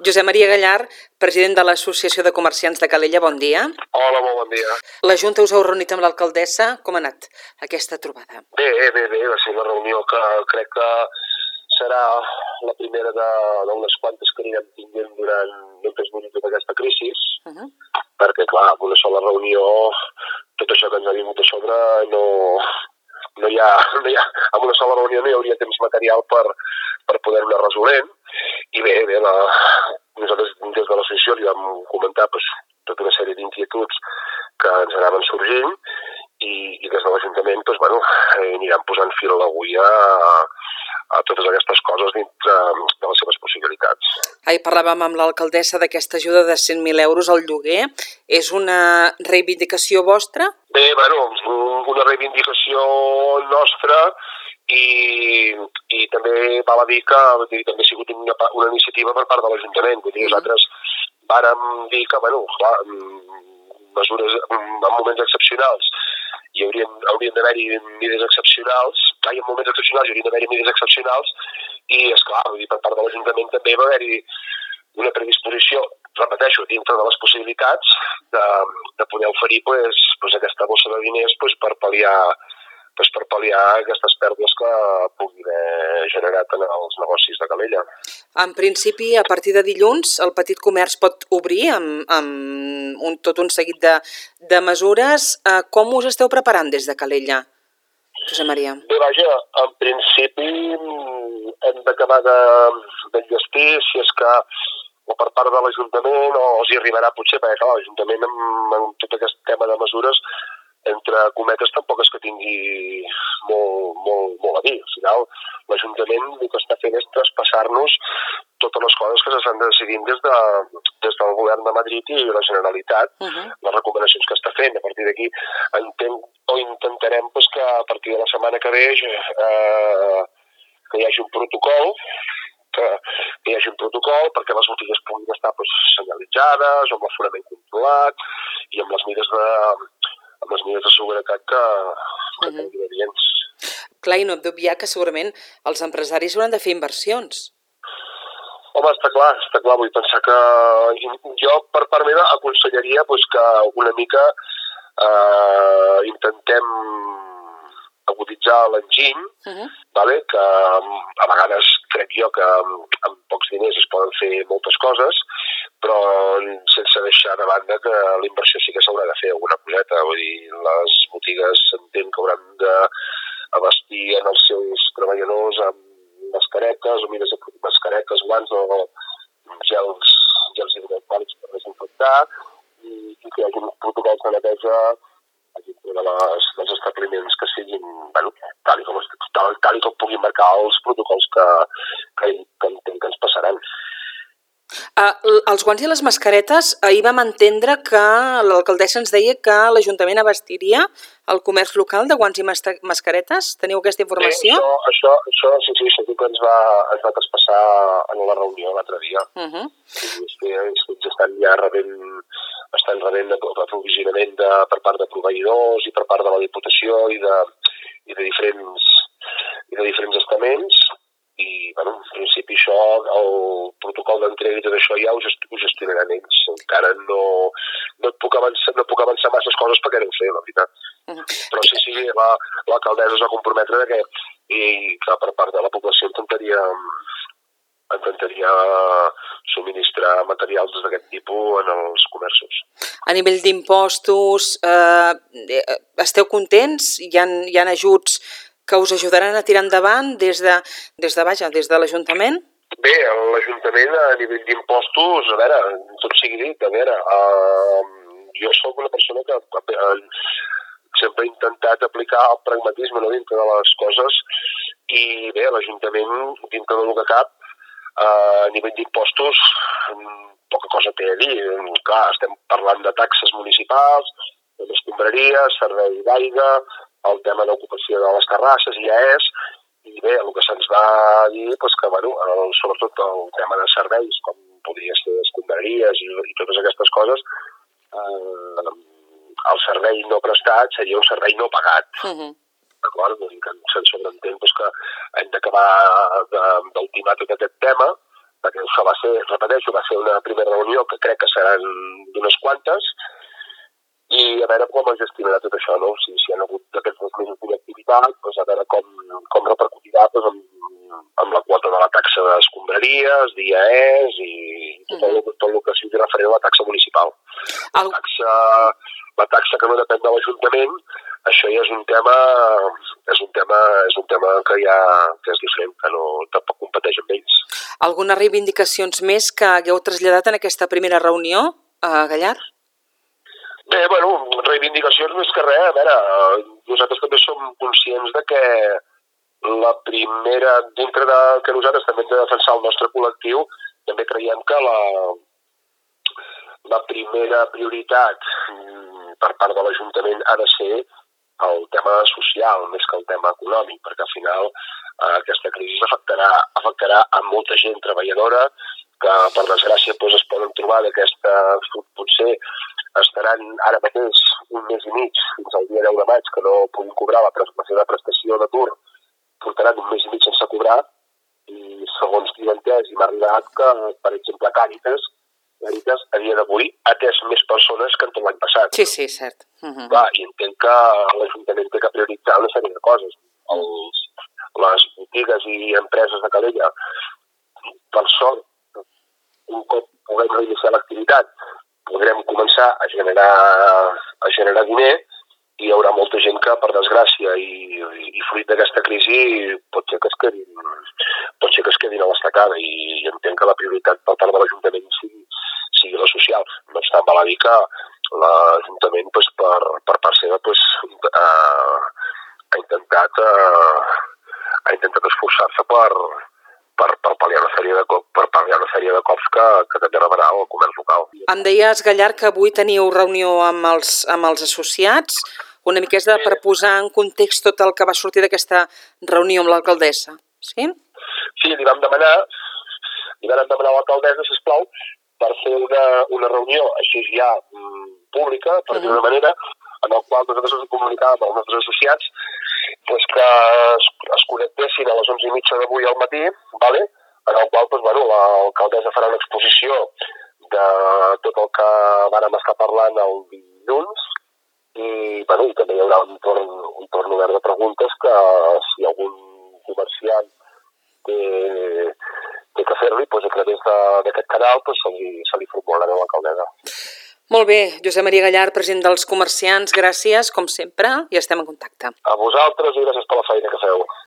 Josep Maria Gallar, president de l'Associació de Comerciants de Calella, bon dia. Hola, molt bon dia. La Junta us heu reunit amb l'alcaldessa. Com ha anat aquesta trobada? Bé, va ser una reunió que crec que serà la primera d'unes quantes que anirem tinguent durant mentre duri tota aquesta crisi, perquè, clar, amb una sola reunió, tot això que ens ha vingut a sobre no hi ha, amb una sola reunió no hi hauria temps material per poder-ho anar resolent. I bé, nosaltres des de l'associació li vam comentar tota una sèrie d'inquietuds que ens anaven sorgint i des de l'Ajuntament anirem posant fil a l'agulla a totes aquestes coses dintre de les seves possibilitats. Ahir parlàvem amb l'alcaldessa d'aquesta ajuda de 100.000 euros al lloguer. És una reivindicació vostra? Bé, una reivindicació nostra i també val a dir que també ha sigut una iniciativa per part de l'Ajuntament. Nosaltres vàrem dir que, mesures en moments excepcionals i haurien d'haver-hi mesures excepcionals, en moments excepcionals hi haurien d'haver-hi mesures excepcionals i, esclar, per part de l'Ajuntament també va haver-hi una predisposició, repeteixo, dintre de les possibilitats de poder oferir aquesta bossa de diners per pal·liar aquestes pèrdues que pugui haver generat en els negocis de Calella. En principi, a partir de dilluns, el petit comerç pot obrir amb tot un seguit de mesures. Com us esteu preparant des de Calella, Josep Maria? Bé, vaja, en principi hem d'acabar d'enllestir si és que o per part de l'Ajuntament o els hi arribarà potser, perquè clar, l'Ajuntament amb tot aquest tema de mesures entre cometes tampoc és que tingui molt a dir. Al final, l'Ajuntament el que està fent és traspassar-nos totes les coses que s'estan decidint des del govern de Madrid i la Generalitat, les recomanacions que està fent. A partir d'aquí intentarem que a partir de la setmana que ve que hi hagi un protocol perquè les botigues puguin estar senyalitzades, amb l'aforament controlat i amb les mides de seguretat que tenen adients. Clar, i no hem d'obviar que segurament els empresaris hauran de fer inversions. Home, està clar, vull pensar que jo per part meva aconsellaria que una mica intentem aguditzar l'enginy, que a vegades crec jo que amb pocs diners es poden fer moltes coses, però sense deixar de banda que la inversió sí que s'haurà de fer alguna coseta. Vull dir, les botigues s'entén que hauran d'abastir els seus treballadors amb mascaretes o mascaretes, guants o gels hidroalcohòlics per desinfectar i que hi hagi protocols de neteja dels establiments que siguin tal com puguin marcar els protocols que ens passaran. Els guants i les mascaretes, ahir vam entendre que l'alcaldessa ens deia que l'Ajuntament abastiria el comerç local de guants i mascaretes. Teniu aquesta informació? Això que ens va traspassar en la reunió l'altre dia. Estan ja rebent aprovisionament per part de proveïdors i per part de la Diputació i de diferents estaments. I, en principi, això, el protocol d'entrega i tot això ja ho gestionaran ells. Encara no puc avançar masses coses perquè no ho sé, la veritat. Però sí, l'alcaldessa es va comprometre que per part de la població intentaria subministrar materials d'aquest tipus en els comerços. A nivell d'impostos, esteu contents? Hi ha ajuts que us ajudaran a tirar endavant des de l'Ajuntament? Bé, l'Ajuntament a nivell d'impostos, a veure, tot sigui dit, jo soc una persona que sempre he intentat aplicar el pragmatisme dintre de les coses i bé, l'Ajuntament, dintre del que cap, a nivell d'impostos, poca cosa té a dir. Clar, estem parlant de taxes municipals, de escombraries, servei d'aigua, el tema d'ocupació de les terrasses ja és, i bé, el que se'ns va dir que, sobretot el tema de serveis, com podria ser escombraries i totes aquestes coses, el servei no prestat seria un servei no pagat. D'acord? Se'n sobreentén que hem d'acabar d'ultimar tot aquest tema perquè això va ser, repeteixo, va ser una primera reunió que crec que seran d'unes quantes, i a veure com es gestionarà tot això, no? Si hi ha hagut aquests 2 mesos d'inactivitat, doncs a veure com repercutirà amb la quota de la taxa d'escombraries, d'IAEs i tot el que sigui referent a la taxa municipal. La taxa que no depèn de l'Ajuntament, això ja és un tema que és diferent, que no tampoc competeix amb ells. Algunes reivindicacions més que hagueu traslladat en aquesta primera reunió, Gallard? Bé, bueno, reivindicacions més que res. A veure, nosaltres també som conscients de que la primera, dintre de que nosaltres també hem de defensar el nostre col·lectiu, també creiem que la primera prioritat per part de l'Ajuntament ha de ser el tema social més que el tema econòmic, perquè al final aquesta crisi afectarà a molta gent treballadora que per desgràcia es poden trobar potser estaran ara mateix un mes i mig fins al dia 10 de maig que no puguin cobrar la seva prestació d'atur, portaran un mes i mig sense cobrar, i segons tinc entès i m'ha arribat que, per exemple, Càritas a dia d'avui ha atès més persones que en tot l'any passat. Sí, cert. Clar, i entenc que l'Ajuntament té que prioritzar una sèrie de coses. Les botigues i empreses de Calella, per sort, un cop puguem reiniciar l'activitat, podrem començar a generar diner, i hi haurà molta gent que, per desgràcia i fruit d'aquesta crisi, pot ser que es quedin a l'estacada, i entenc que la prioritat per part de l'Ajuntament sigui la social. No obstant, val a dir que l'Ajuntament, per part seva, ha intentat esforçar-se per pal·liar una sèrie de cops que també rebrà el comerç local. Em deies, Gallard, que avui teniu reunió amb els associats, una miqueta per posar en context tot el que va sortir d'aquesta reunió amb l'alcaldessa, sí? Sí, li vam demanar a l'alcaldessa, sisplau, per fer una reunió així ja pública, per dir-ho d'una manera, en el qual nosaltres ens comunicàvem als nostres associats que es connectessin a les 11:30 d'avui al matí, en el qual l'alcaldessa farà una exposició de tot el que vàrem estar parlant el dilluns, i també hi haurà un torn obert de preguntes que si algun comerciant té que fer-li, a través d'aquest canal se li formularà a l'alcaldessa. Molt bé, Josep Maria Gallard, president dels comerciants, gràcies, com sempre, i estem en contacte. A vosaltres i gràcies per la feina que feu.